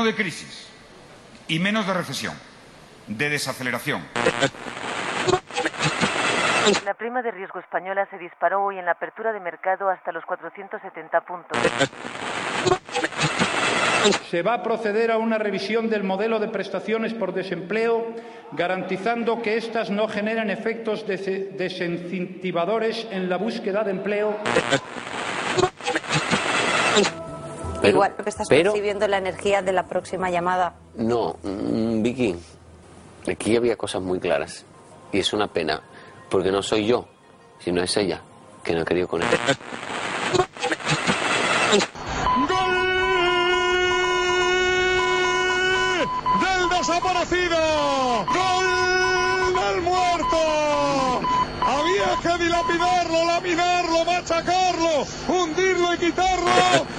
de crisis y menos de recesión, de desaceleración. La prima de riesgo española se disparó hoy en la apertura de mercado hasta los 470 puntos. Se va a proceder a una revisión del modelo de prestaciones por desempleo, garantizando que éstas no generen efectos desincentivadores en la búsqueda de empleo. Igual que estás percibiendo la energía de la próxima llamada. No, Vicky, aquí había cosas muy claras. Y es una pena, porque no soy yo, sino es ella, que no he querido con él. ¡Desaparecido! ¡Gol del muerto! Había que dilapidarlo, laminarlo, machacarlo, hundirlo y quitarlo.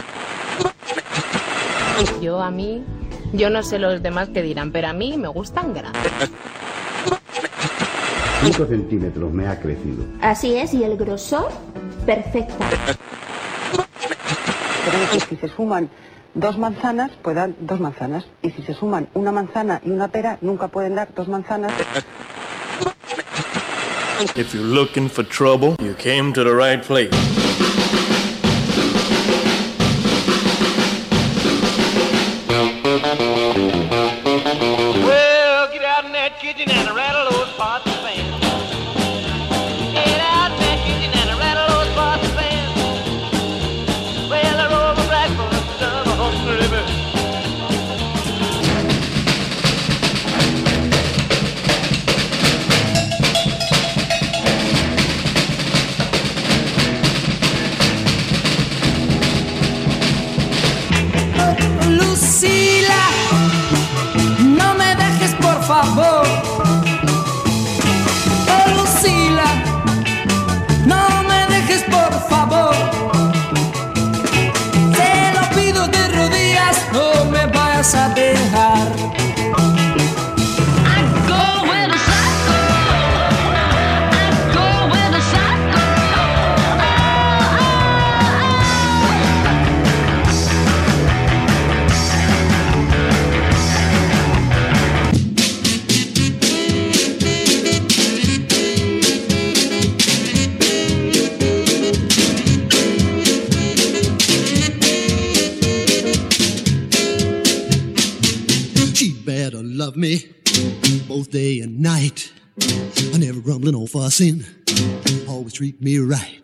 Yo no sé los demás qué dirán, pero a mí me gustan grandes. 5 centímetros me ha crecido. Así es, y el grosor, perfecta. Si se suman 2 manzanas, pues dan 2 manzanas. Y si se suman una manzana y una pera, nunca pueden dar 2 manzanas. If you're looking for trouble, you came to the right place. Well, get out in that kitchen and rattle those pots and pans. Get out in that kitchen and rattle those pots and pans. Well, I roll the black for the son of a hungry bird. Lucila, no me dejes por favor. Oh, Lucila, no me dejes por favor. Te lo pido de rodillas, no me vayas a dejar. Love me both day and night. I never grumbling or fussing. Always treat me right.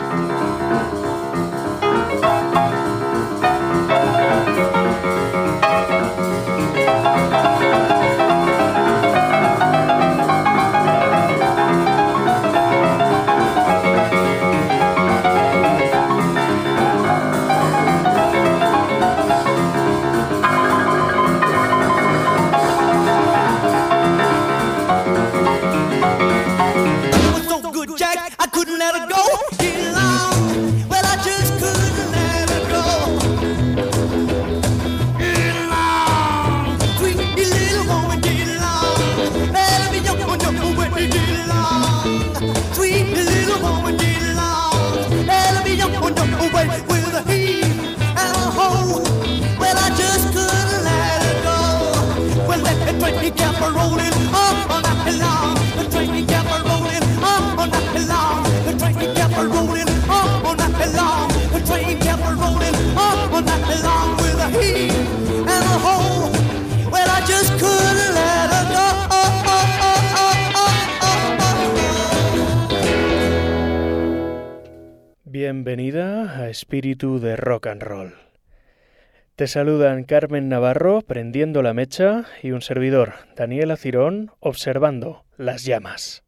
Bienvenida a Espíritu de Rock and Roll. Te saludan Carmen Navarro, prendiendo la mecha, y un servidor, Daniel Acirón, observando las llamas.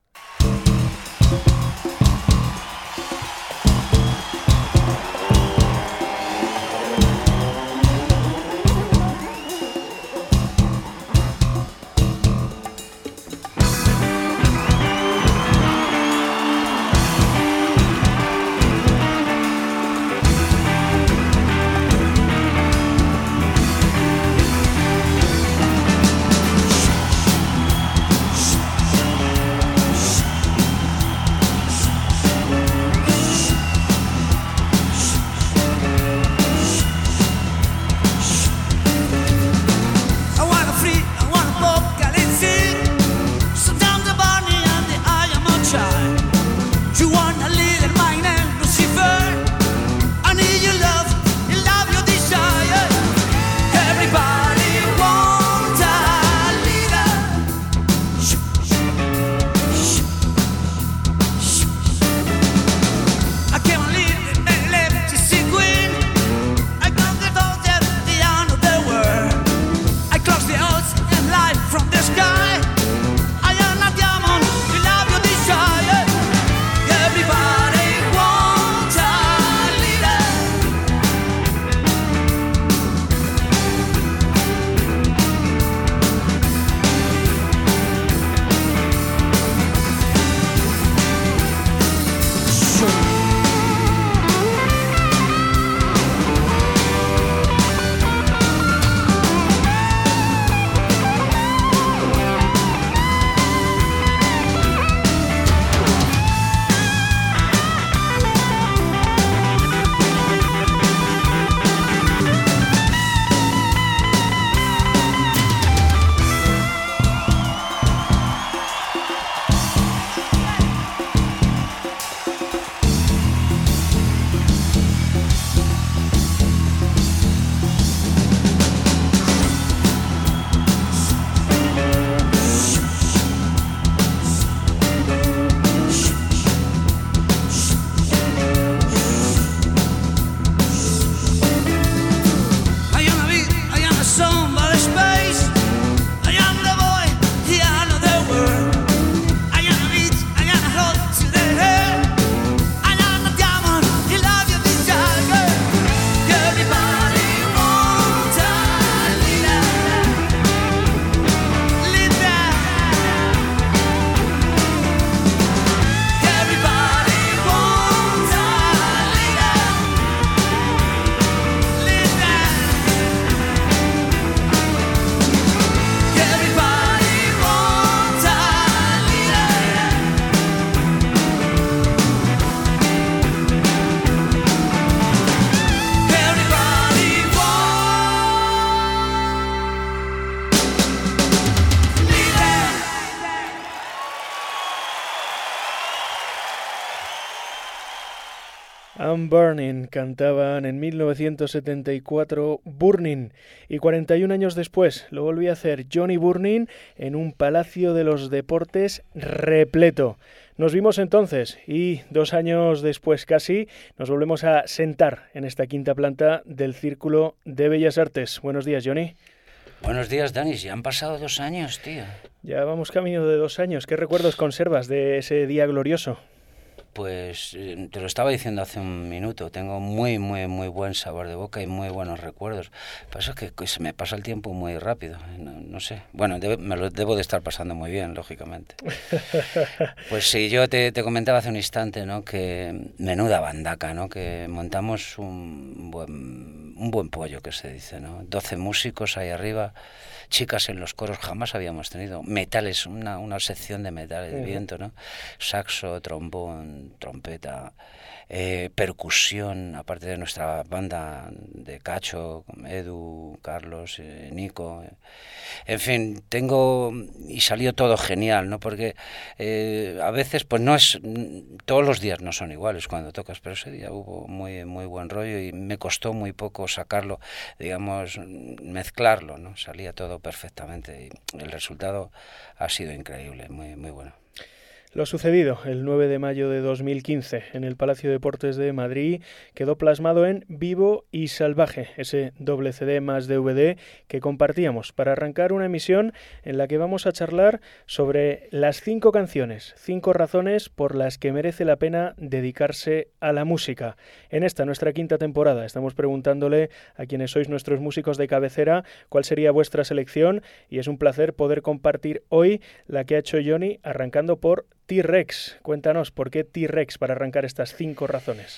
I'm Burning cantaban en 1974 Burning y 41 años después lo volvió a hacer Johnny Burning en un Palacio de los Deportes repleto. Nos vimos entonces y 2 años después casi nos volvemos a sentar en esta quinta planta del Círculo de Bellas Artes. Buenos días, Johnny. Buenos días, Dani. Ya han pasado 2 años, tío. Ya vamos camino de 2 años. ¿Qué recuerdos conservas de ese día glorioso? Pues te lo estaba diciendo hace un minuto, tengo muy buen sabor de boca y muy buenos recuerdos. Pasa que se me pasa el tiempo muy rápido, no sé. Bueno, me lo debo de estar pasando muy bien, lógicamente. Pues sí, yo te comentaba hace un instante, ¿no? Que menuda bandaca, ¿no? Que montamos un buen pollo, que se dice, ¿no? 12 músicos ahí arriba, chicas en los coros jamás habíamos tenido, metales, una sección de metales de viento, ¿no? Saxo, trombón, trompeta, percusión, aparte de nuestra banda de Cacho, Edu, Carlos, Nico, en fin, y salió todo genial, ¿no? Porque a veces, pues no es, todos los días no son iguales cuando tocas, pero ese día hubo muy buen rollo y me costó muy poco sacarlo, digamos, mezclarlo, ¿no? Salía todo perfectamente y el resultado ha sido increíble, muy bueno. Lo sucedido el 9 de mayo de 2015 en el Palacio de Deportes de Madrid quedó plasmado en Vivo y Salvaje, ese doble CD más DVD que compartíamos para arrancar una emisión en la que vamos a charlar sobre las 5 canciones, 5 razones por las que merece la pena dedicarse a la música. En esta, nuestra quinta temporada, estamos preguntándole a quienes sois nuestros músicos de cabecera cuál sería vuestra selección y es un placer poder compartir hoy la que ha hecho Johnny, arrancando por T-Rex. Cuéntanos, ¿por qué T-Rex para arrancar estas 5 razones?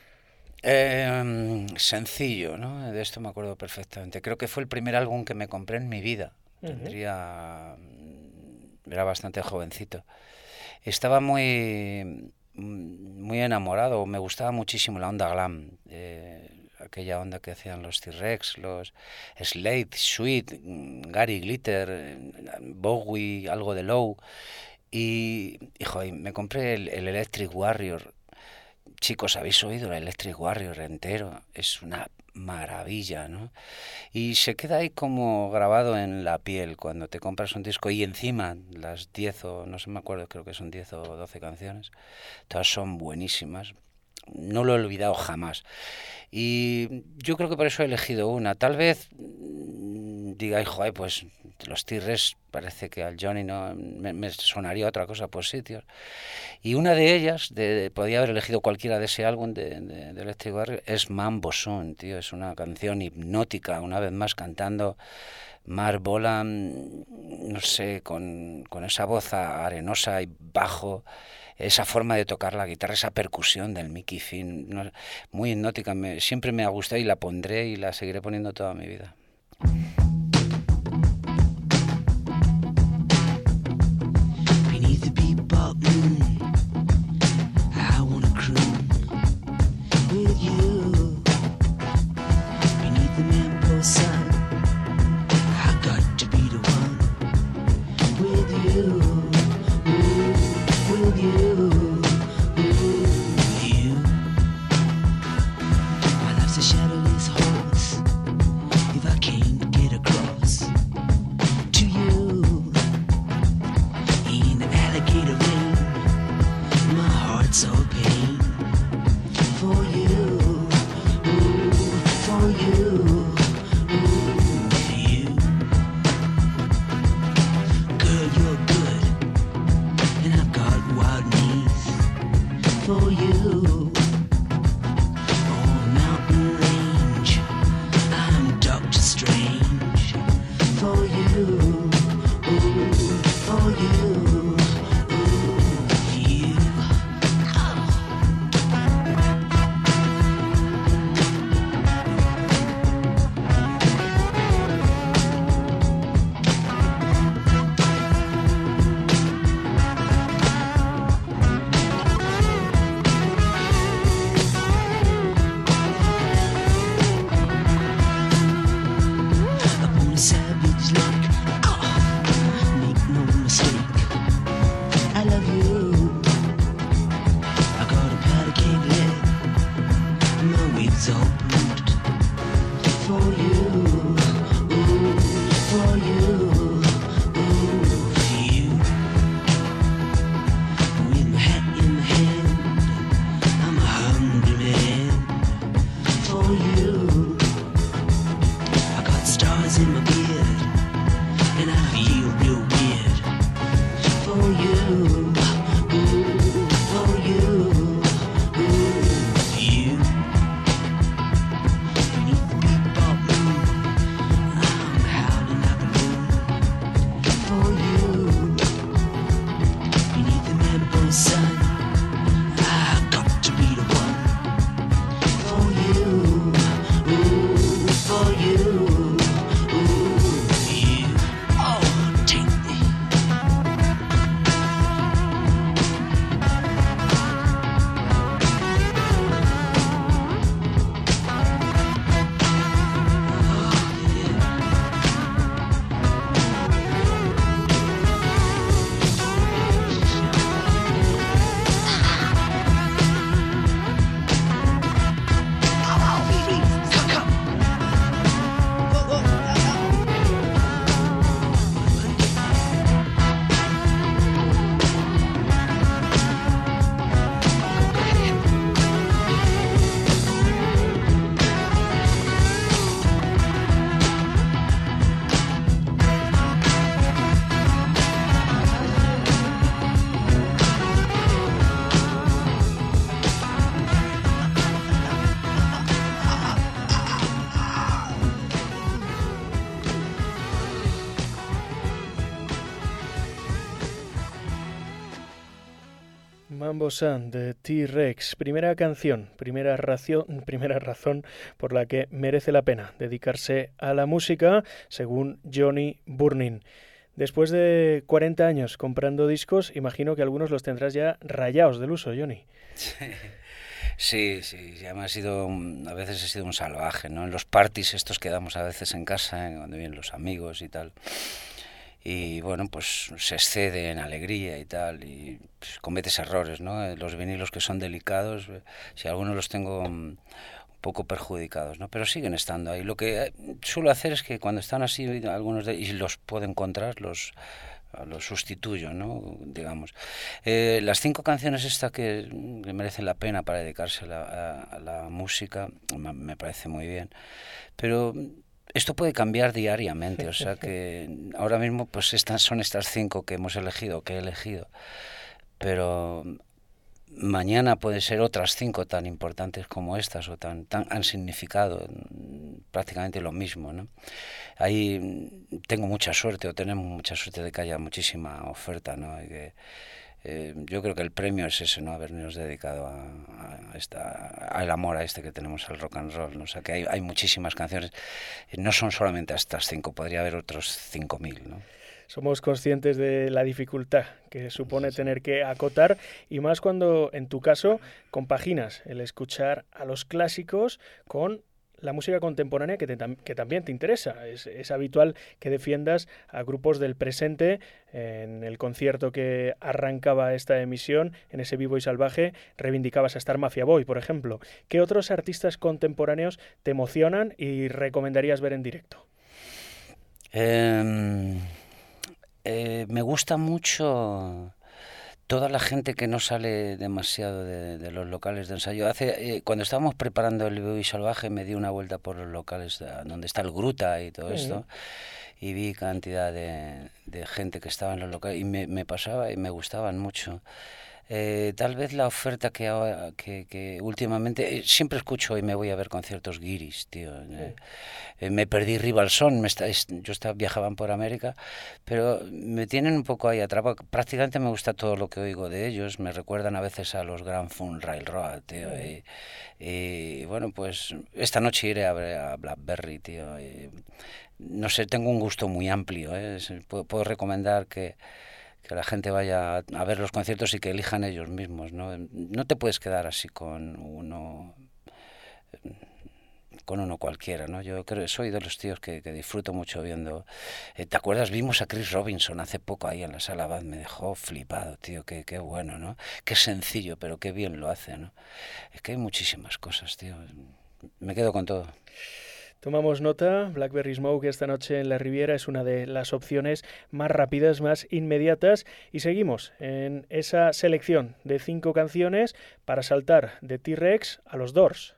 Sencillo, ¿no? De esto me acuerdo perfectamente. Creo que fue el primer álbum que me compré en mi vida. Era bastante jovencito. Estaba muy enamorado, me gustaba muchísimo la onda glam. Aquella onda que hacían los T-Rex, los Slade, Sweet, Gary Glitter, Bowie, algo de Low. Y me compré el Electric Warrior. Chicos, ¿habéis oído el Electric Warrior entero? Es una maravilla, ¿no? Y se queda ahí como grabado en la piel cuando te compras un disco y encima las 10 o no sé, me acuerdo, creo que son 10 o 12 canciones, todas son buenísimas. No lo he olvidado jamás. Y yo creo que por eso he elegido una. Tal vez digáis, joder, pues los T-Rex parece que al Johnny no me sonaría otra cosa por sitios. Y una de ellas, podía haber elegido cualquiera de ese álbum de Electric Warrior, es Mambo Son, tío. Es una canción hipnótica, una vez más cantando Mark Bolan, no sé, con esa voz arenosa y bajo, esa forma de tocar la guitarra, esa percusión del Mickey Finn, no, muy hipnótica, siempre me ha gustado y la pondré y la seguiré poniendo toda mi vida. Shadowless horse, if I can't get Mambo Sun de T-Rex, primera canción, primera razón por la que merece la pena dedicarse a la música, según Johnny Burnin. Después de 40 años comprando discos, imagino que algunos los tendrás ya rayados del uso, Johnny. Sí, ya me a veces he sido un salvaje, ¿no? En los parties estos que damos a veces en casa, cuando vienen los amigos y tal. Y bueno, pues se excede en alegría y tal, y pues, cometes errores, ¿no? Los vinilos que son delicados, si algunos los tengo un poco perjudicados, ¿no? Pero siguen estando ahí. Lo que suelo hacer es que cuando están así, algunos y los puedo encontrar, los sustituyo, ¿no? Digamos. Las 5 canciones que merecen la pena para dedicarse a la música, me parece muy bien. Pero esto puede cambiar diariamente, o sea que ahora mismo pues son estas 5 que he elegido, pero mañana pueden ser otras 5 tan importantes como estas o han significado prácticamente lo mismo, ¿no? Ahí tengo mucha suerte, o tenemos mucha suerte de que haya muchísima oferta, ¿no? Y que, yo creo que el premio es ese, ¿no? Habernos dedicado al amor a que tenemos al rock and roll, ¿no? O sea que hay muchísimas canciones, no son solamente estas 5, podría haber otros 5.000, ¿no? Somos conscientes de la dificultad que supone tener que acotar, y más cuando, en tu caso, compaginas el escuchar a los clásicos con la música contemporánea que también te interesa. Es habitual que defiendas a grupos del presente. En el concierto que arrancaba esta emisión, en ese Vivo y Salvaje, reivindicabas a Star Mafia Boy, por ejemplo. ¿Qué otros artistas contemporáneos te emocionan y recomendarías ver en directo? Me gusta mucho toda la gente que no sale demasiado de los locales de ensayo. Cuando estábamos preparando el Vivo y Salvaje, me di una vuelta por los locales donde está el Gruta y todo esto, y vi cantidad de gente que estaba en los locales, y me pasaba y me gustaban mucho. Tal vez la oferta que últimamente siempre escucho y me voy a ver conciertos guiris, tío. Me perdí Rival Son, viajaban por América, pero me tienen un poco ahí atrapado. Prácticamente me gusta todo lo que oigo de ellos, me recuerdan a veces a los Grand Funk Railroad, tío. Y bueno, pues esta noche iré a ver a Blackberry, tío. No sé, tengo un gusto muy amplio, puedo recomendar que la gente vaya a ver los conciertos y que elijan ellos mismos, ¿no? No te puedes quedar así con uno cualquiera, ¿no? Yo creo que soy de los tíos que disfruto mucho viendo. ¿Te acuerdas? Vimos a Chris Robinson hace poco ahí en la Sala Bad, me dejó flipado, tío, qué bueno, ¿no? Qué sencillo, pero qué bien lo hace, ¿no? Es que hay muchísimas cosas, tío. Me quedo con todo. Tomamos nota. Blackberry Smoke esta noche en la Riviera es una de las opciones más rápidas, más inmediatas, y seguimos en esa selección de 5 canciones para saltar de T-Rex a los Doors.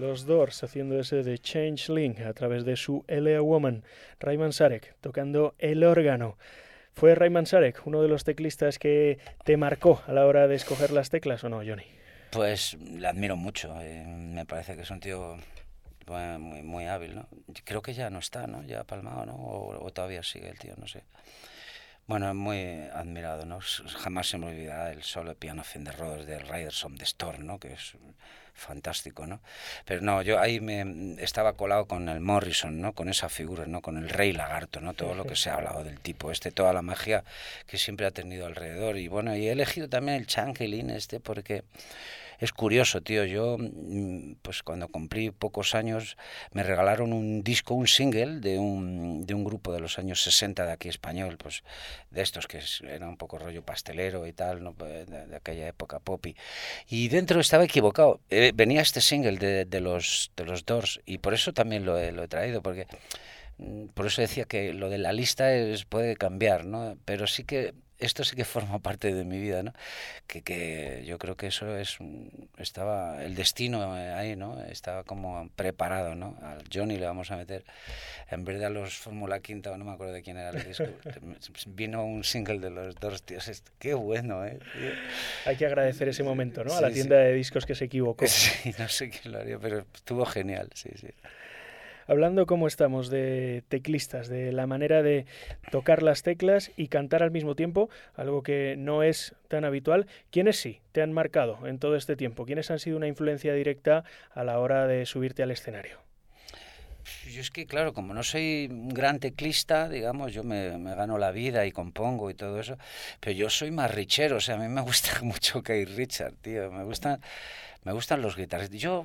Los Doors haciendo ese de Changeling a través de su Elea Woman. Ray Manzarek tocando el órgano. ¿Fue Ray Manzarek uno de los teclistas que te marcó a la hora de escoger las teclas o no, Johnny? Pues le admiro mucho. Me parece que es un tío muy, muy hábil, ¿no? Creo que ya no está, ¿no? Ya palmado, ¿no? O todavía sigue el tío, no sé. Bueno, muy admirado, ¿no? Jamás se me olvidará el solo de piano Fender Rhodes de Riders on the Storm, ¿no? Que es fantástico, ¿no? Pero no, yo ahí me estaba colado con el Morrison, ¿no? Con esa figura, ¿no? Con el Rey Lagarto, ¿no? Todo lo que se ha hablado del tipo toda la magia que siempre ha tenido alrededor. Y bueno, y he elegido también el Changeling porque es curioso, tío. Yo, pues cuando cumplí pocos años, me regalaron un disco, un single de un grupo de los años 60 de aquí español, pues de estos que era un poco rollo pastelero y tal, ¿no? de aquella época poppy. Y dentro estaba equivocado. Venía este single de los Doors y por eso también lo he traído, porque por eso decía que lo de la lista puede cambiar, ¿no? Pero sí que esto sí que forma parte de mi vida, ¿no? Que yo creo que eso estaba el destino ahí, ¿no? Estaba como preparado, ¿no? Al Johnny le vamos a meter, en vez de a los Fórmula Quinta, no me acuerdo de quién era el disco, vino un single de los Doors, tíos, qué bueno, ¿eh? Hay que agradecer ese momento, ¿no? A la tienda de discos que se equivocó. Sí, no sé quién lo haría, pero estuvo genial, sí. Hablando, como estamos, de teclistas, de la manera de tocar las teclas y cantar al mismo tiempo, algo que no es tan habitual, ¿quiénes sí te han marcado en todo este tiempo? ¿Quiénes han sido una influencia directa a la hora de subirte al escenario? Yo es que, claro, como no soy un gran teclista, digamos, yo me gano la vida y compongo y todo eso, pero yo soy más richero, o sea, a mí me gusta mucho Keith Richards, tío, me gustan los guitarristas. Yo...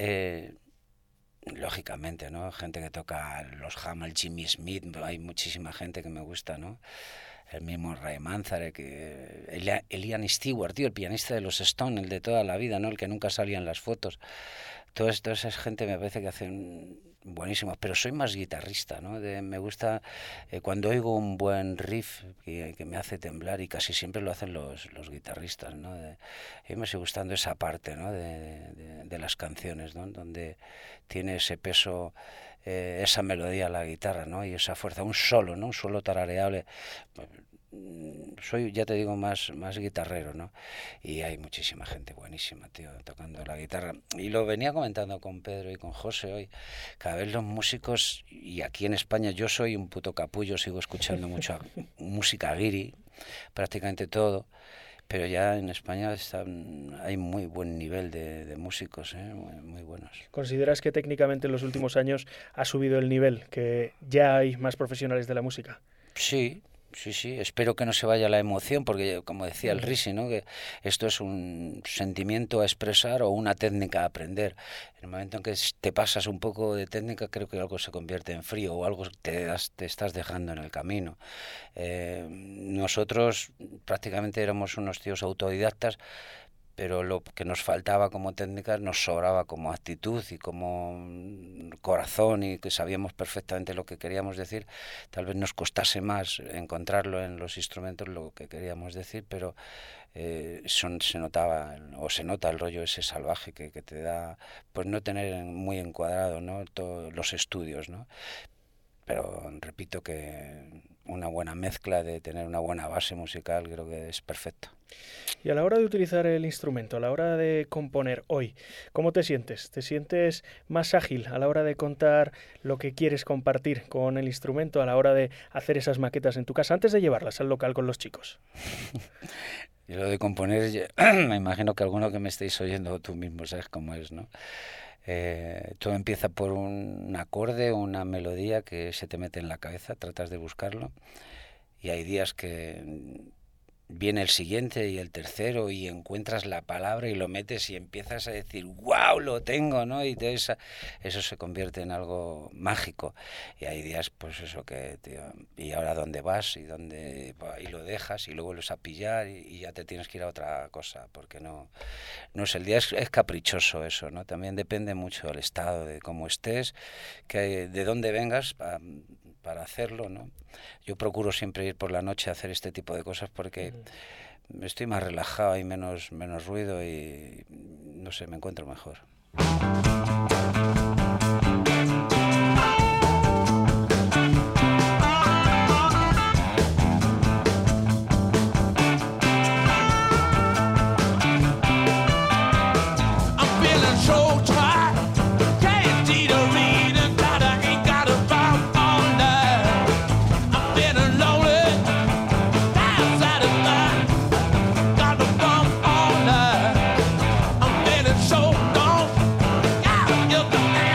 lógicamente, ¿no? Gente que toca los Hammond, Jimmy Smith, hay muchísima gente que me gusta, ¿no? El mismo Ray Manzarek, Elian Stewart, tío, el pianista de los Stones, el de toda la vida, ¿no? El que nunca salía en las fotos. Toda esa gente me parece que hacen buenísimos, pero soy más guitarrista, ¿no? Me gusta cuando oigo un buen riff que me hace temblar, y casi siempre lo hacen los guitarristas, ¿no? A mí me sigue gustando esa parte, ¿no? de las canciones, ¿no? Donde tiene ese peso, esa melodía a la guitarra, ¿no? Y esa fuerza, un solo, ¿no? Un solo tarareable. Soy, ya te digo, más guitarrero, ¿no? Y hay muchísima gente buenísima, tío, tocando la guitarra. Y lo venía comentando con Pedro y con José hoy. Cada vez los músicos, y aquí en España yo soy un puto capullo, sigo escuchando mucha música guiri, prácticamente todo. Pero ya en España hay muy buen nivel de músicos, muy buenos. ¿Consideras que técnicamente en los últimos años ha subido el nivel, que ya hay más profesionales de la música? Sí, espero que no se vaya la emoción, porque como decía el Risi, ¿no? Que esto es un sentimiento a expresar o una técnica a aprender. En el momento en que te pasas un poco de técnica, creo que algo se convierte en frío o algo te estás dejando en el camino. Nosotros prácticamente éramos unos tíos autodidactas, pero lo que nos faltaba como técnicas nos sobraba como actitud y como corazón, y que sabíamos perfectamente lo que queríamos decir. Tal vez nos costase más encontrarlo en los instrumentos lo que queríamos decir, pero se notaba, o se nota el rollo ese salvaje que te da, pues no tener muy encuadrado, ¿no? Todos los estudios, ¿no? Pero repito que una buena mezcla, de tener una buena base musical, creo que es perfecto. Y a la hora de utilizar el instrumento, a la hora de componer hoy, ¿cómo te sientes? ¿Te sientes más ágil a la hora de contar lo que quieres compartir con el instrumento, a la hora de hacer esas maquetas en tu casa, antes de llevarlas al local con los chicos? Y lo de componer, me imagino que alguno que me estéis oyendo, tú mismo sabes cómo es, ¿no? Todo empieza por un acorde, una melodía que se te mete en la cabeza, tratas de buscarlo, y hay días que viene el siguiente y el tercero y encuentras la palabra y lo metes y empiezas a decir ¡wow! Lo tengo, ¿no? Y eso se convierte en algo mágico. Y hay días, pues eso, que tío, ¿y ahora dónde vas? Y lo dejas y lo vuelves a pillar y ya te tienes que ir a otra cosa, porque no es el día, es caprichoso eso, ¿no? También depende mucho del estado, de cómo estés, de dónde vengas para hacerlo, ¿no? Yo procuro siempre ir por la noche a hacer este tipo de cosas porque estoy más relajado y menos ruido y, no sé, me encuentro mejor. You're the man.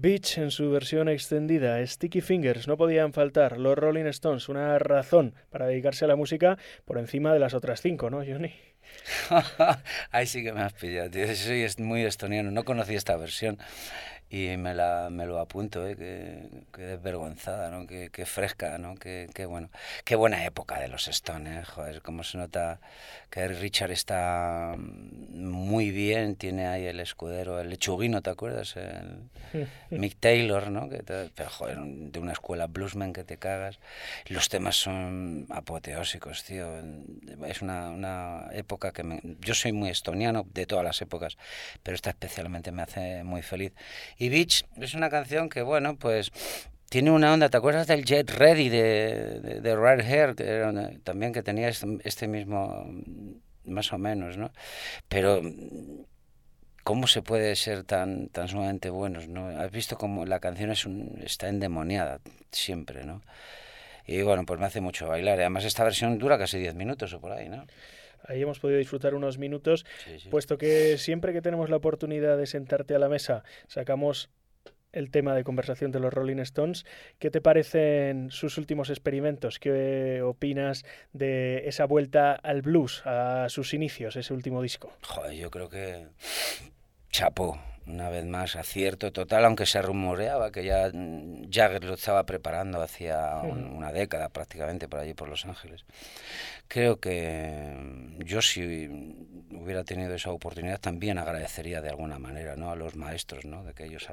Beach en su versión extendida, Sticky Fingers, no podían faltar, los Rolling Stones, una razón para dedicarse a la música por encima de las otras 5, ¿no, Johnny? Ahí sí que me has pillado, tío. Soy muy estoniano, no conocí esta versión y me lo apunto, que desvergonzada, ¿no? Que fresca, ¿no? Que bueno, qué buena época de los Stones, joder, cómo se nota que Richard está muy bien, tiene ahí el escudero, el lechuguino, ¿te acuerdas? El Mick Taylor, ¿no? Pero joder, de una escuela bluesman que te cagas. Los temas son apoteósicos, tío. Es una época que yo soy muy estoniano de todas las épocas, pero esta especialmente me hace muy feliz. Y Beach es una canción que, bueno, pues tiene una onda. ¿Te acuerdas del Jet Ready de Red Hair? También que tenía este mismo, más o menos, ¿no? Pero ¿cómo se puede ser tan sumamente buenos, no? Has visto cómo la canción está endemoniada siempre, ¿no? Y bueno, pues me hace mucho bailar. Además esta versión dura casi 10 minutos o por ahí, ¿no? Ahí hemos podido disfrutar unos minutos, sí. Puesto que siempre que tenemos la oportunidad de sentarte a la mesa, sacamos el tema de conversación de los Rolling Stones. ¿Qué te parecen sus últimos experimentos? ¿Qué opinas de esa vuelta al blues, a sus inicios, ese último disco? Joder, yo creo que chapó. Una vez más, acierto total, aunque se rumoreaba que ya Jagger lo estaba preparando hacía una década prácticamente por allí por Los Ángeles. Creo que yo, si hubiera tenido esa oportunidad, también agradecería de alguna manera, ¿no?, a los maestros, ¿no?, de que ellos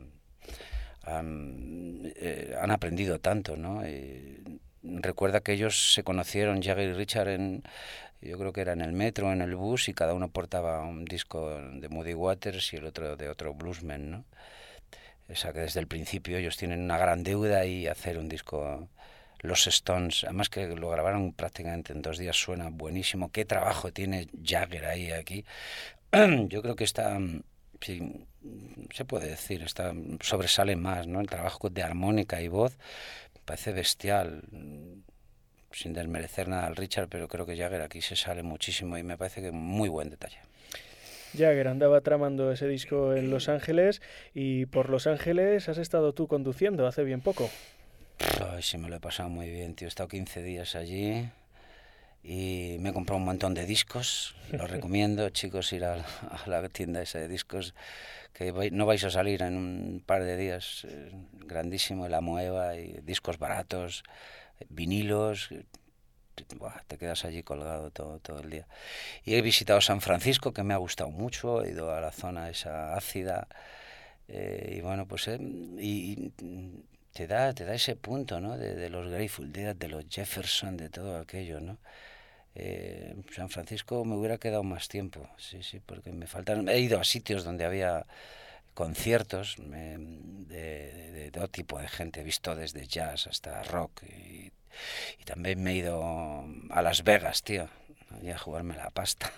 han aprendido tanto, ¿no? Y recuerda que ellos se conocieron, Jagger y Richard, yo creo que era en el metro, en el bus, y cada uno portaba un disco de Muddy Waters y el otro de otro bluesman, ¿no? O sea que desde el principio ellos tienen una gran deuda y hacer un disco, los Stones, además que lo grabaron prácticamente en 2 días, suena buenísimo. Qué trabajo tiene Jagger aquí. Yo creo que está, sí, se puede decir, sobresale más, ¿no? El trabajo de armónica y voz parece bestial, sin desmerecer nada al Richard, pero creo que Jagger aquí se sale muchísimo y me parece que muy buen detalle. Jagger andaba tramando ese disco en Los Ángeles, y por Los Ángeles has estado tú conduciendo hace bien poco. Ay, sí, me lo he pasado muy bien, tío. He estado 15 días allí y me he comprado un montón de discos. Los recomiendo, chicos, ir a la tienda esa de discos, que no vais a salir en un par de días. Grandísimo, la Moeva, y discos baratos, vinilos. Buah, te quedas allí colgado todo el día. Y he visitado San Francisco, que me ha gustado mucho. He ido a la zona esa ácida, y bueno, pues y te da ese punto, ¿no?, de los Grateful Dead, de los Jefferson, de todo aquello, ¿no? San Francisco me hubiera quedado más tiempo, sí, porque me faltaron. He ido a sitios donde había conciertos de todo tipo de gente. He visto desde jazz hasta rock, y también me he ido a Las Vegas, tío, allí a jugarme la pasta.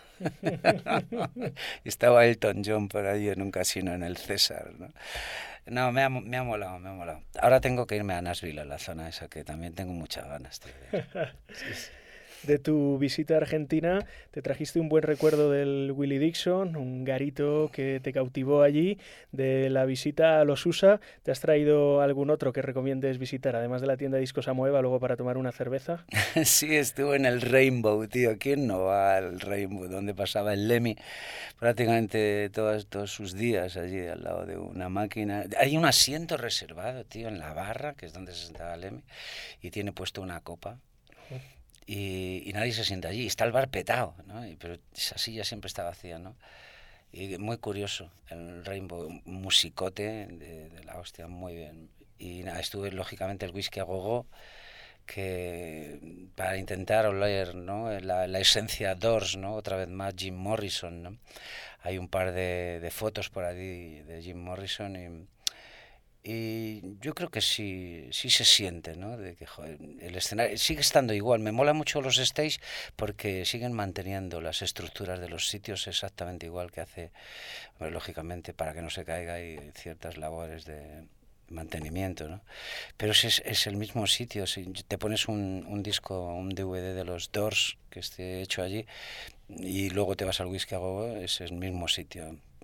Estaba Elton John por ahí en un casino en el César, ¿no? No, me ha molado. Ahora tengo que irme a Nashville, a la zona esa, que también tengo muchas ganas, tío. Sí. De tu visita a Argentina, te trajiste un buen recuerdo del Willie Dixon, un garito que te cautivó allí. De la visita a los USA, ¿te has traído algún otro que recomiendes visitar, además de la tienda de discos Amoeba, luego para tomar una cerveza? Sí, estuve en el Rainbow, tío. ¿Quién no va al Rainbow, donde pasaba el Lemmy prácticamente todos sus días, allí al lado de una máquina? Hay un asiento reservado, tío, en la barra, que es donde se sentaba el Lemmy, y tiene puesto una copa. Y nadie se sienta allí, está el bar petado, ¿no? Pero esa silla siempre está vacía, ¿no? Y muy curioso, el Rainbow, musicote de la hostia, muy bien. Y nada, estuve lógicamente el whisky a gogo, que para intentar oler, ¿no?, la esencia Doors, ¿no?, otra vez más Jim Morrison, ¿no? Hay un par de fotos por ahí de Jim Morrison, y yo creo que sí se siente, ¿no?, de que, joder, el escenario sigue estando igual. Me mola mucho los stage porque siguen manteniendo las estructuras de los sitios exactamente igual que hace, bueno, lógicamente para que no se caiga, hay ciertas labores de mantenimiento, ¿no? Pero es el mismo sitio. Si te pones un disco, un DVD de los Doors que esté hecho allí, y luego te vas al whisky a gogo, es el mismo sitio.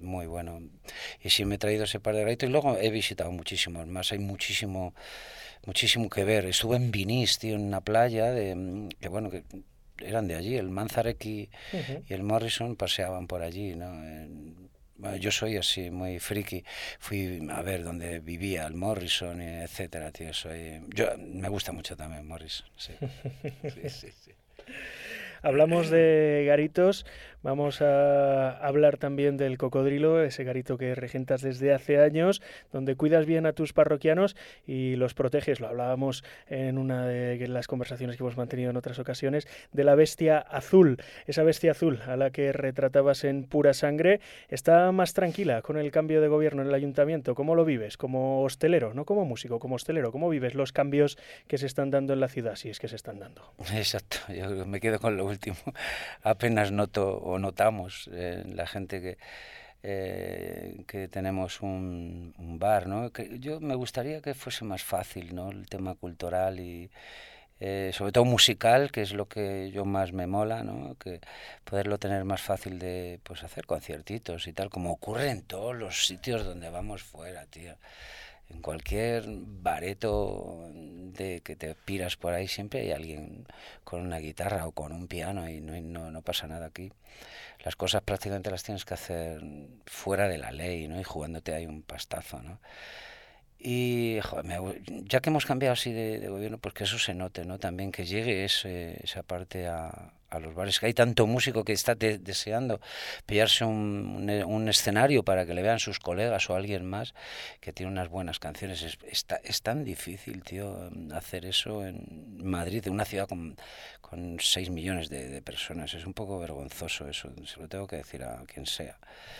muy bueno. Y sí me he traído ese par de garitos y luego he visitado muchísimos más, hay muchísimo que ver. Estuve en Vinís, tío, en una playa que eran de allí, el Manzarek y el Morrison paseaban por allí, ¿no? Bueno, yo soy así, muy friki. Fui a ver dónde vivía el Morrison, etcétera, tío. Me gusta mucho también Morrison, sí. Sí. Hablamos de garitos, vamos a hablar también del Cocodrilo, ese garito que regentas desde hace años, donde cuidas bien a tus parroquianos y los proteges. Lo hablábamos en una de las conversaciones que hemos mantenido en otras ocasiones, de la bestia azul. Esa bestia azul a la que retratabas en Pura Sangre está más tranquila con el cambio de gobierno en el ayuntamiento. ¿Cómo lo vives? Como hostelero, no como músico, como hostelero. ¿Cómo vives los cambios que se están dando en la ciudad, si es que se están dando? Exacto, yo me quedo con lo último. Apenas notamos la gente que tenemos un bar, ¿no? Yo me gustaría que fuese más fácil, ¿no? El tema cultural y sobre todo musical, que es lo que yo más me mola, ¿no? Que poderlo tener más fácil de pues hacer conciertitos y tal, como ocurre en todos los sitios donde vamos fuera, tío. En cualquier bareto que te piras por ahí siempre hay alguien con una guitarra o con un piano y no pasa nada aquí. Las cosas prácticamente las tienes que hacer fuera de la ley, ¿no? Y jugándote ahí un pastazo, ¿no? Y joder, ya que hemos cambiado así de gobierno, pues que eso se note, ¿no? También que llegue esa parte a los bares, que hay tanto músico que está deseando pillarse un escenario para que le vean sus colegas o alguien más que tiene unas buenas canciones. Es tan difícil, tío, hacer eso en Madrid, una ciudad con 6 millones de personas. Es un poco vergonzoso eso, se lo tengo que decir a quien sea.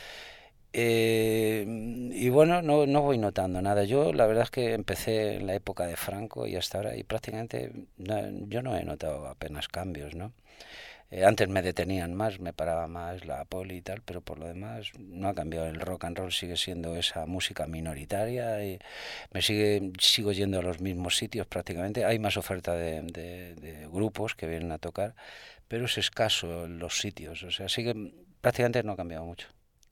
Y bueno, no voy notando nada. Yo la verdad es que empecé en la época de Franco y hasta ahora y prácticamente yo no he notado apenas cambios, ¿no? Antes me detenían más, me paraba más la poli y tal, pero por lo demás no ha cambiado. El rock and roll sigue siendo esa música minoritaria y sigo yendo a los mismos sitios prácticamente. Hay más oferta de grupos que vienen a tocar, pero es escaso los sitios. O sea, prácticamente no ha cambiado mucho.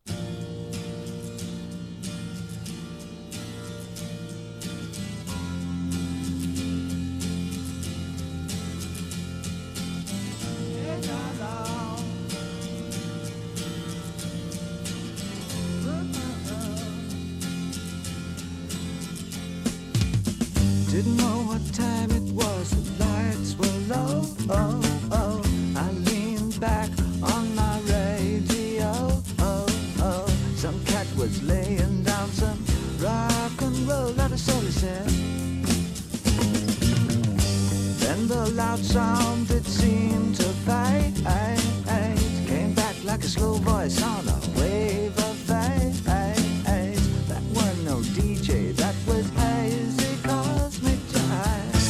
Didn't know what time it was, the lights were low. I leaned back on my radio. Some cat was laying down some rock and roll, that is all he said. Then the loud sound, it seemed to fade. Came back like a slow voice on a wave of fade. That weren't no DJ, that was hazy cosmic jive.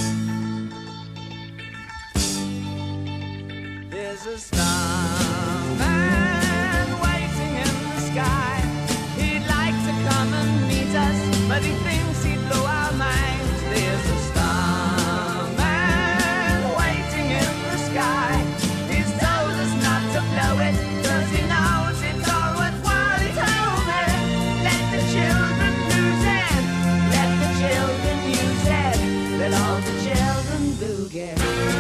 There's a starman waiting in the sky. He'd like to come and meet us, but he thinks he'd blow our minds. There's a starman waiting in the sky. He's told us not to blow it, 'cause he knows it's all worthwhile. He told me, let the children lose it, let the children use it, let all the children boogie.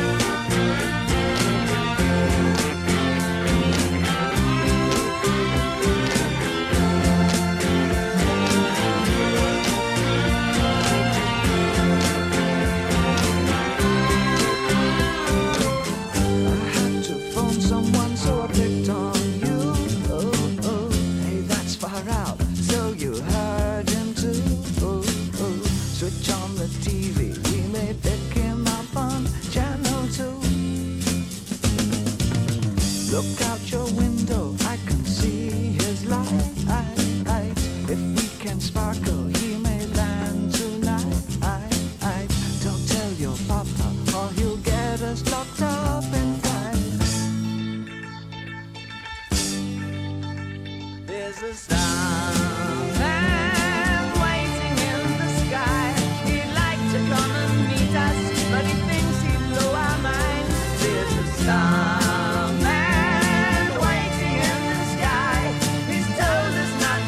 Look out your window, I can see his light. If we can sparkle, he may land tonight. Don't tell your papa, or he'll get us locked up in fights. There's a starman waiting in the sky. He'd like to come and meet us, but he thinks he'd blow our minds. There's a starman waiting in the sky. He's told us not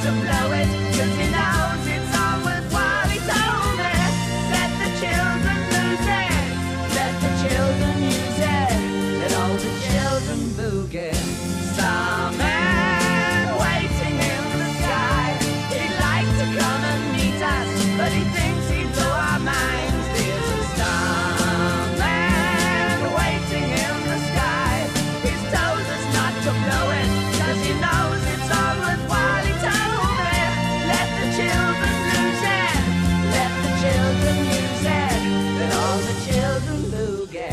children boogie. Starman waiting in the sky. He'd like to come and meet us, but he thinks he'd blow our minds. There's a starman waiting in the sky. He's told us not to blow it, 'cause he knows it's all worthwhile. He told me, let the children lose it, let the children use it, let all the children boogie.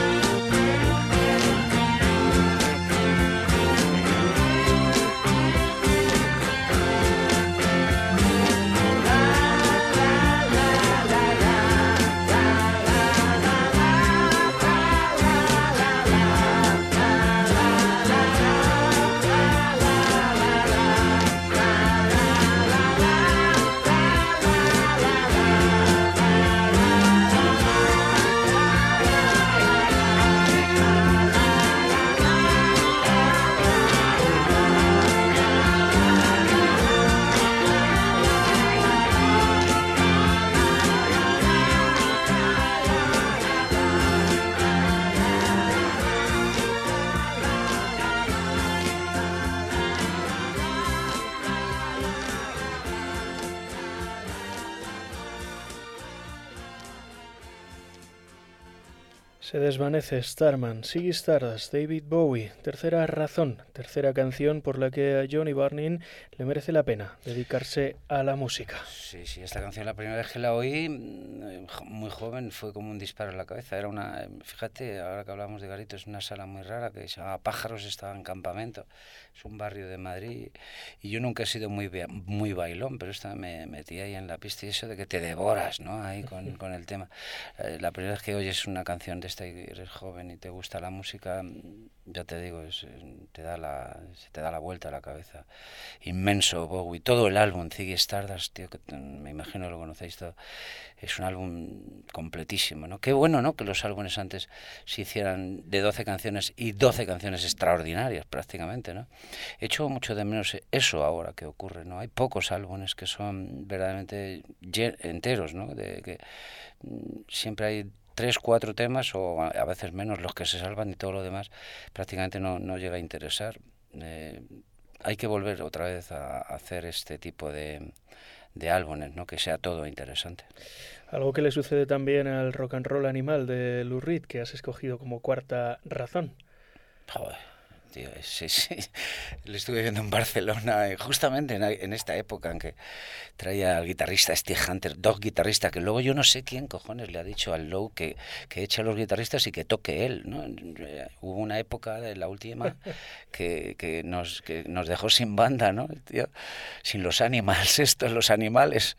Se desvanece Starman, Ziggy Stardust, David Bowie, tercera razón, tercera canción por la que a Johnny Burning le merece la pena dedicarse a la música. Sí, esta canción la primera vez que la oí, muy joven, fue como un disparo en la cabeza. Era una, fíjate, ahora que hablamos de Garito, es una sala muy rara que se llama Pájaros, estaba en Campamento, es un barrio de Madrid, y yo nunca he sido muy bailón, pero esta me metí ahí en la pista y eso de que te devoras, ¿no? Ahí con el tema. La primera vez que oyes una canción de esta y eres joven y te gusta la música, ya te digo, se te da la vuelta a la cabeza. Inmenso Bowie, todo el álbum, Ziggy Stardust, tío, que me imagino lo conocéis todo, es un álbum completísimo, ¿no? Qué bueno, ¿no?, que los álbumes antes se hicieran de 12 canciones y 12 canciones extraordinarias prácticamente, ¿no? Echo mucho de menos eso ahora que ocurre, ¿no? Hay pocos álbumes que son verdaderamente enteros, ¿no? De que siempre hay 3, 4 temas o a veces menos los que se salvan y todo lo demás prácticamente no llega a interesar. Hay que volver otra vez a hacer este tipo de álbumes, ¿no?, que sea todo interesante. Algo que le sucede también al Rock and Roll Animal de Lou Reed, que has escogido como cuarta razón. Joder, tío, sí. Le estuve viendo en Barcelona, justamente en esta época en que traía al guitarrista Steve Hunter, 2 guitarristas, que luego yo no sé quién cojones le ha dicho al Lou que eche a los guitarristas y que toque él, ¿no? Hubo una época de la última que nos dejó sin banda, ¿no, tío? Sin los los animales.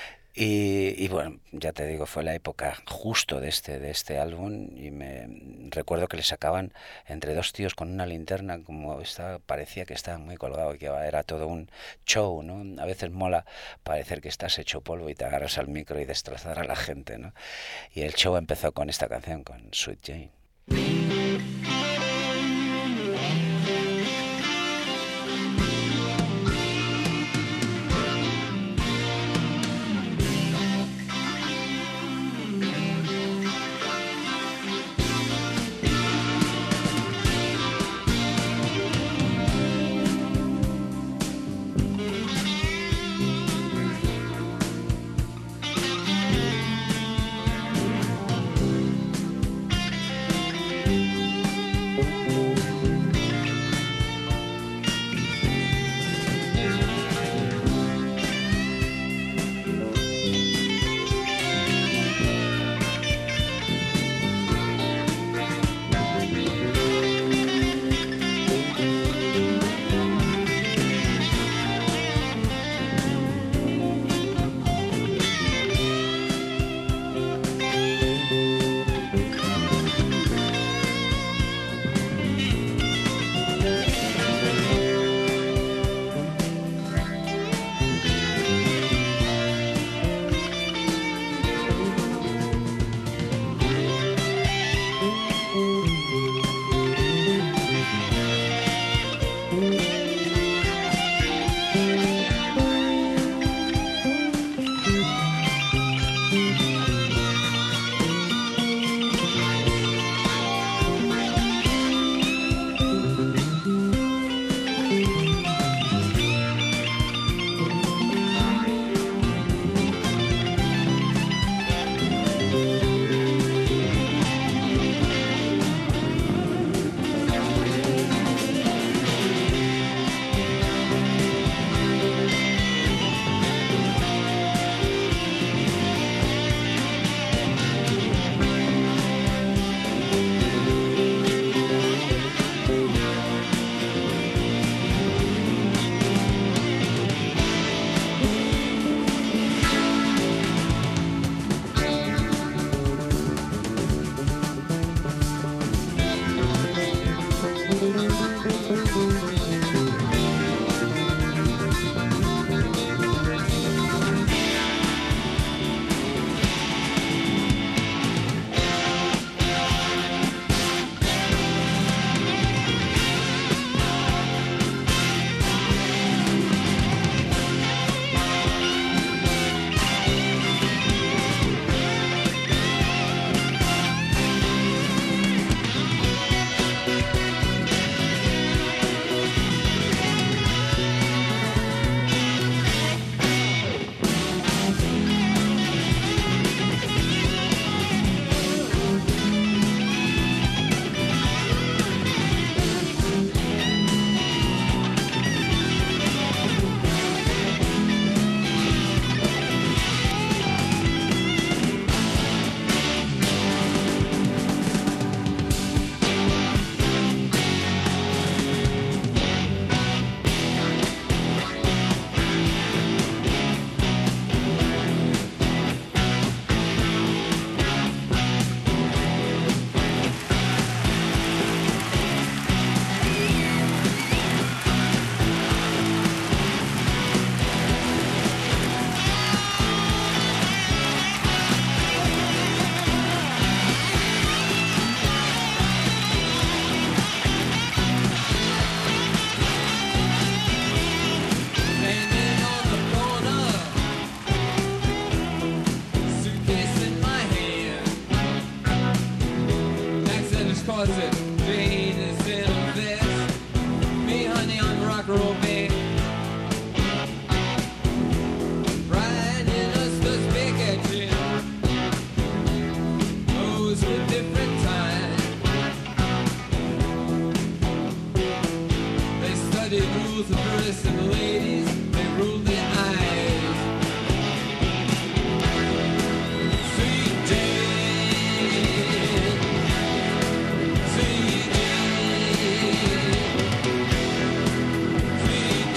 Y bueno, ya te digo, fue la época justo de este álbum, y me recuerdo que le sacaban entre 2 tíos con una linterna, como parecía que estaba muy colgado y que era todo un show, ¿no? A veces mola parecer que estás hecho polvo y te agarras al micro y destrozar a la gente, ¿no? Y el show empezó con esta canción, con Sweet Jane. rules the dress and the ladies, they rule the eyes. Sweet Jane, sweet Jane, sweet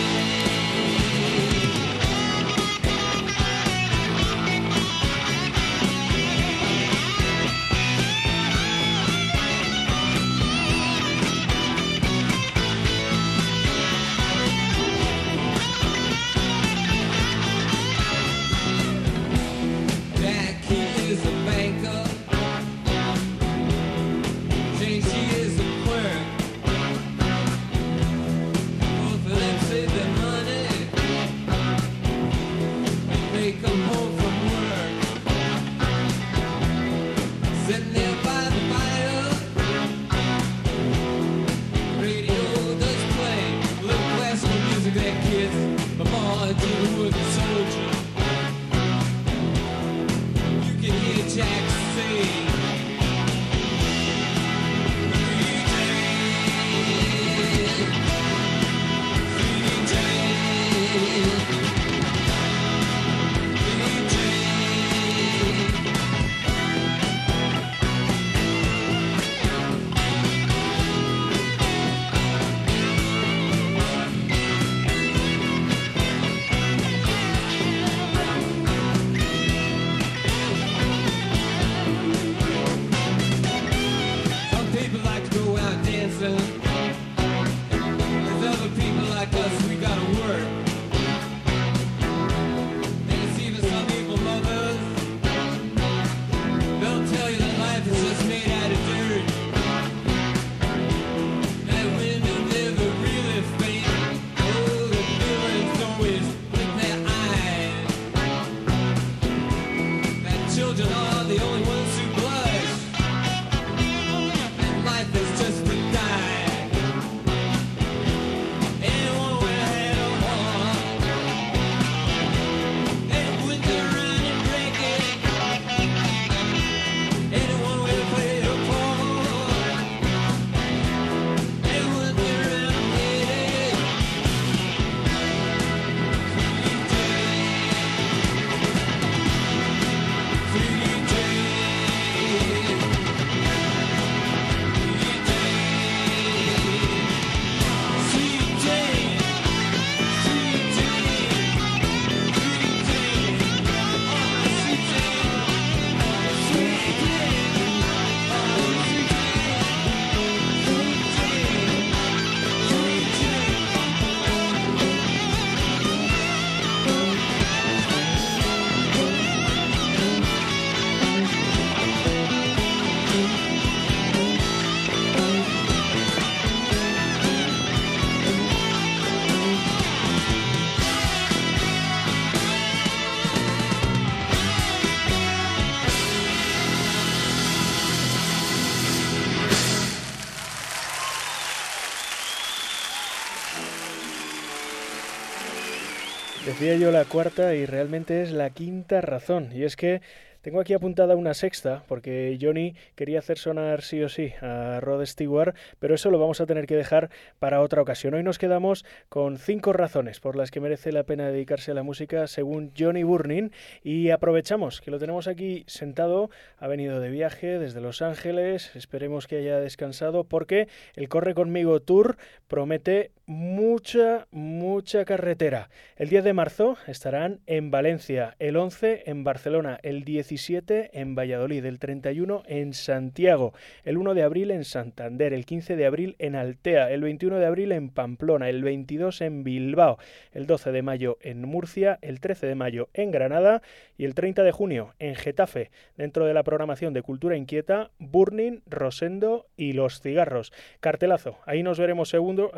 Decía yo la cuarta y realmente es la quinta razón, y es que tengo aquí apuntada una sexta, porque Johnny quería hacer sonar sí o sí a Rod Stewart, pero eso lo vamos a tener que dejar para otra ocasión. Hoy nos quedamos con 5 razones por las que merece la pena dedicarse a la música según Johnny Burnin, y aprovechamos que lo tenemos aquí sentado, ha venido de viaje desde Los Ángeles, esperemos que haya descansado, porque el Corre Conmigo Tour promete mucha carretera. El 10 de marzo estarán en Valencia, el 11 en Barcelona, el 17 en Valladolid, el 31 en Santiago, el 1 de abril en Santander, el 15 de abril en Altea, el 21 de abril en Pamplona, el 22 en Bilbao, el 12 de mayo en Murcia, el 13 de mayo en Granada y el 30 de junio en Getafe, dentro de la programación de Cultura Inquieta, Burning, Rosendo y Los Cigarros. Cartelazo, ahí nos veremos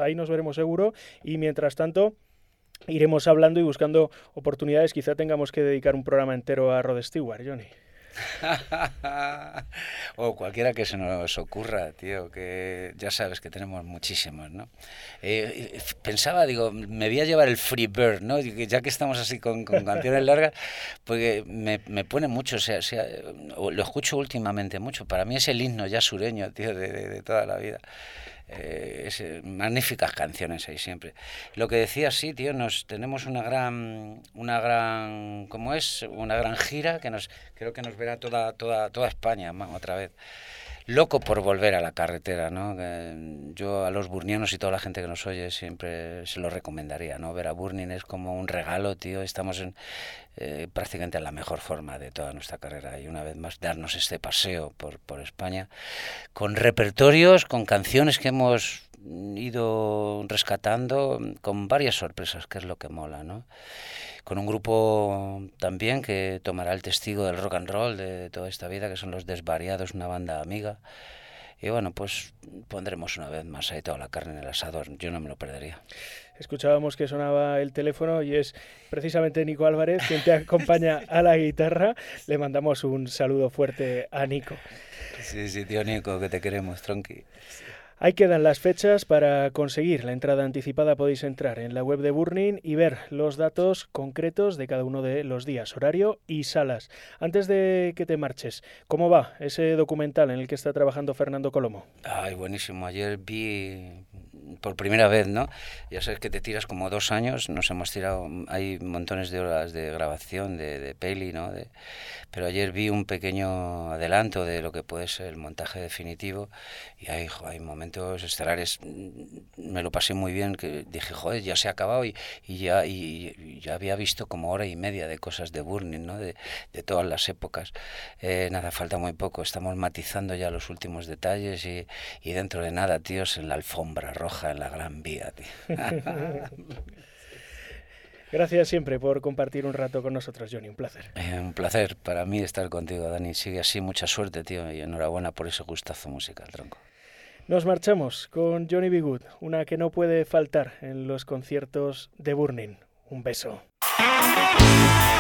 seguro, y mientras tanto iremos hablando y buscando oportunidades. Quizá tengamos que dedicar un programa entero a Rod Stewart, Johnny. O cualquiera que se nos ocurra, tío, que ya sabes que tenemos muchísimos, ¿no? Pensaba, digo, me voy a llevar el Free Bird, ¿no? Ya que estamos así con canciones largas, porque me pone mucho, lo escucho últimamente mucho. Para mí es el himno ya sureño, tío, de toda la vida. magníficas canciones ahí siempre. Lo que decía, sí, tío, tenemos una gran gira que creo que nos verá toda España otra vez. Loco por volver a la carretera, ¿no? Yo a los burnianos y toda la gente que nos oye siempre se lo recomendaría, ¿no? Ver a Burning es como un regalo, tío. Estamos prácticamente en la mejor forma de toda nuestra carrera y una vez más darnos este paseo por España con repertorios, con canciones que hemos ido rescatando, con varias sorpresas, que es lo que mola, ¿no? Con un grupo también que tomará el testigo del rock and roll de toda esta vida, que son Los Desvariados, una banda amiga. Y bueno, pues pondremos una vez más ahí toda la carne en el asador. Yo no me lo perdería. Escuchábamos que sonaba el teléfono y es precisamente Nico Álvarez quien te acompaña a la guitarra. Le mandamos un saludo fuerte a Nico. Sí, tío Nico, que te queremos, tronqui. Ahí quedan las fechas para conseguir la entrada anticipada. Podéis entrar en la web de Burning y ver los datos concretos de cada uno de los días, horario y salas. Antes de que te marches, ¿cómo va ese documental en el que está trabajando Fernando Colomo? Ay, buenísimo. Ayer vi por primera vez, ¿no? Ya sabes que te tiras como 2 años, nos hemos tirado, hay montones de horas de grabación, de peli, ¿no? Pero ayer vi un pequeño adelanto de lo que puede ser el montaje definitivo y hay momentos estelares. Me lo pasé muy bien, que dije, joder, ya se ha acabado y ya había visto como 1:30 de cosas de Burning, ¿no? De todas las épocas. Nada, falta muy poco, estamos matizando ya los últimos detalles y dentro de nada, tíos, en la alfombra roja, en la Gran Vía, tío. Gracias siempre por compartir un rato con nosotros, Johnny, un placer. Un placer para mí estar contigo, Dani. Sigue así, mucha suerte, tío, y enhorabuena por ese gustazo musical, tronco. Nos marchamos con Johnny B. Good, una que no puede faltar en los conciertos de Burning. Un beso.